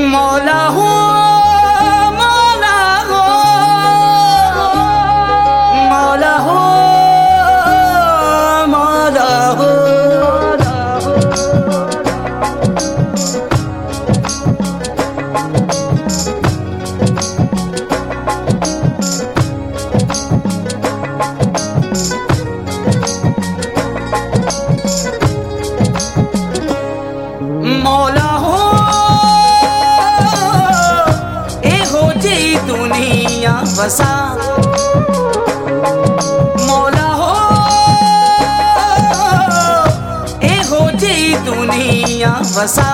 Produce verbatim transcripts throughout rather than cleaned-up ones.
मौला हो मौला हो मौला हो मौला हो मौला हो एहो जी दुनिया वसा मौला हो एहो जी दुनिया वसा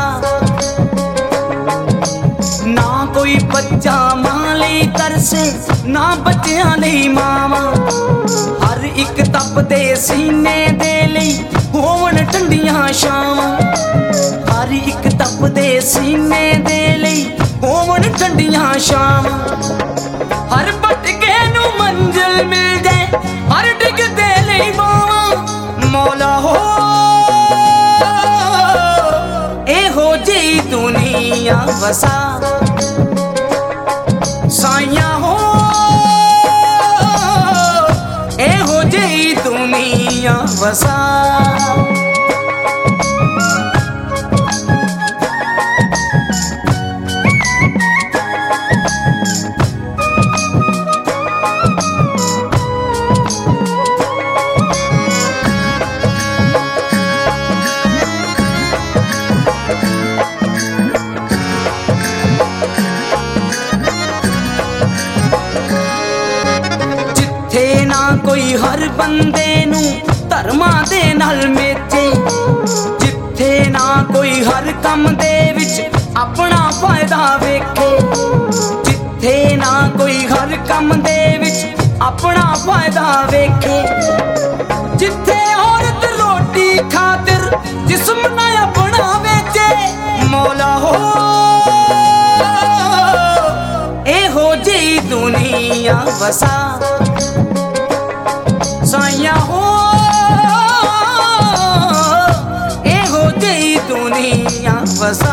ना कोई बच्चा मां लई तरसे ना बच्चियां लई मावा हर एक तपदे सीने दे लई होवन ठंडियां छावां हर एक तपदे सीने दे लई होवन ठंडियां छावां हर भटके नू मंजिल मिल जाए हर डिगदे लई बावां मौला हो एहो जी दुनिया वसा साइया हो एहो जी दुनिया वसा ना कोई हर बंदे नू धर्मां दे नाल मेचे जिथे ना कोई हर कम दे विच अपना फायदा वेखे जिथे ना कोई हर कम दे विच अपना फायदा वेखे जिथे औरत रोटी खातिर जिस्म ना अपना वेचे मौला हो एहो जी दुनिया वसा साइया हो एहो जी दुनिया वसा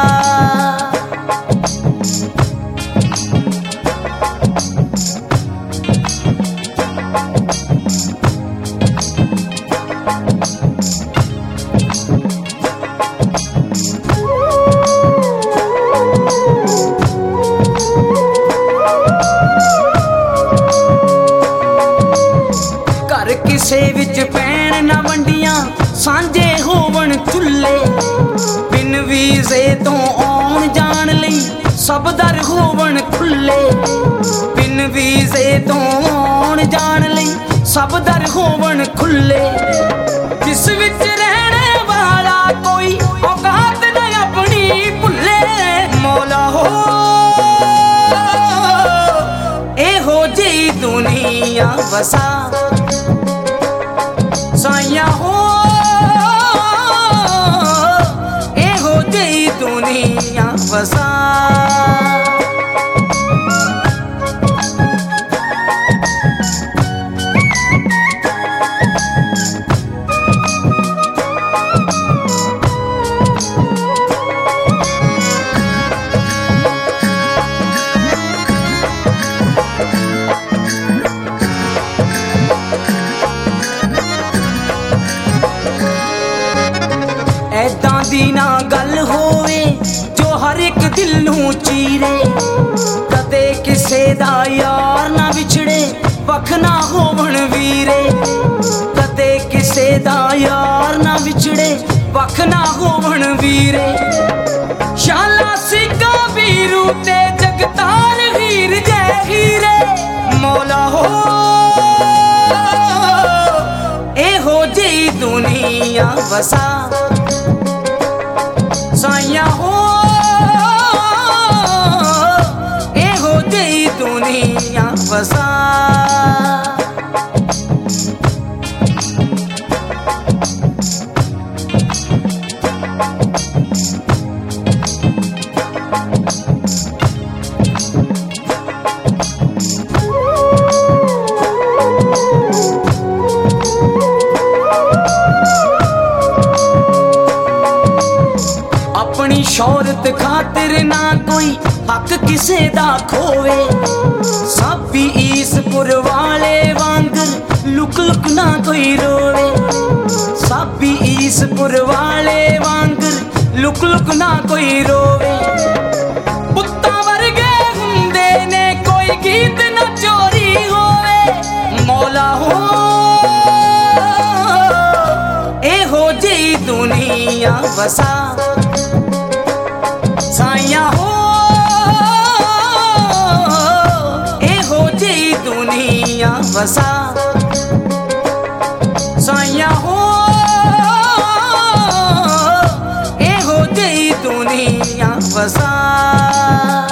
किसे विच पैण ना वंडियां सांझे होवन चुल्ले बिन वीज़े तो आउण जाण लई सब दर होवन खुले बिन वीज़े तो आउण जाण लई सब दर होवन खुले जिस विच रहने वाला कोई औकात न अपनी भुले मौला हो एहो जी दुनिया वसा साइया हो एहो जी दुनिया वसा ऐदां दी ना गल होवे जो हर एक दिल नू चीरे कदे किसे दा यार ना विछड़े वख ना होवन वीरे कदे किसे दा यार ना विछड़े वख ना होवन वीरे शाला सिक्का वीरू ते जगतार हीर जय हीरे मौला हो एहो जी दुनिया वसा साइया हो एहो जी दुनिया वसा शौहरत खातिर ना कोई हक किसे दा खोवे। साबी ईसपुर वाले वांगर लुक लुक ना कोई रोवे। साबी ईसपुर वाले वांगर लुक लुक ना कोई रोवे। पुत्ता वर्गे हुंदे ने कोई गीत ना चोरी होवे। मौला हो एहो जी दुनिया वसा। साया हो एहो जी दुनिया वसा। साया हो एहो जी दुनिया वसा।